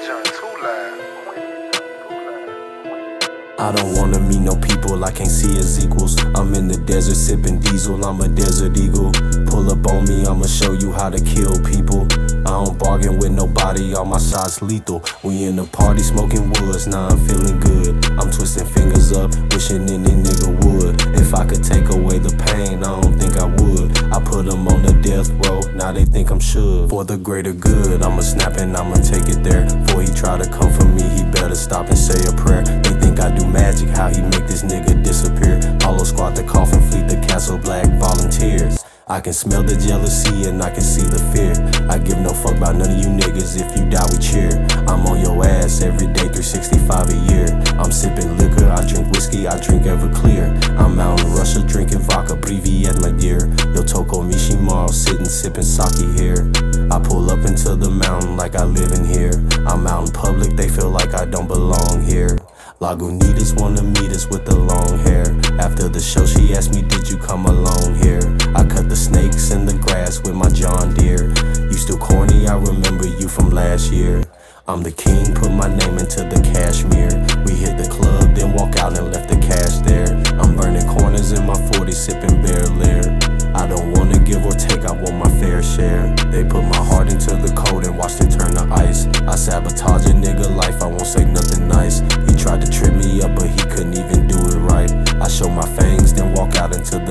junk too loud. I don't wanna meet no people I can't see as equals. I'm in the desert sipping diesel, I'm a desert eagle. Pull up on me, I'ma show you how to kill people. I don't bargain with nobody, all my shots lethal. We in the party smoking woods, now I'm feeling good. I'm twisting fingers up, wishing any nigga would. If I could take away the pain, I don't think I would. I put them on the death row, now they think I'm should. For the greater good, I'ma snap and I'ma take it there. Before he try to come for me, he better stop and say a prayer. They think I do magic, how he make this nigga disappear. Hollow squad the coffin, fleet the castle black volunteers. I can smell the jealousy and I can see the fear. I give no fuck about none of you niggas, if you die we cheer. I'm on your ass every day, 365 a year. I'm sipping liquor, I drink whiskey, I drink Everclear. I'm out in Russia drinking vodka, Privyet my dear. Yo Toko Mishimaro, sitting sipping sake here. I pull up into the mountain like I live in here. I'm out in public, they feel like I don't belong here. Lagunitas wanna meet us with the long hair. After the show she asked me, did you come alone here? I cut the snakes in the grass with my John Deere. You still corny, I remember you from last year. I'm the king, put my name into the cashmere. We hit the club, then walk out and left the cash there. I'm burning corners in my 40, sipping Bear Lair. I don't wanna give or take, I want my fair share. They put my heart into the cold and watched it turn to ice. I sabotage a nigga life, I won't say nothing nice. He tried to trip me up, but he couldn't even do it right. I show my fangs, then walk out into the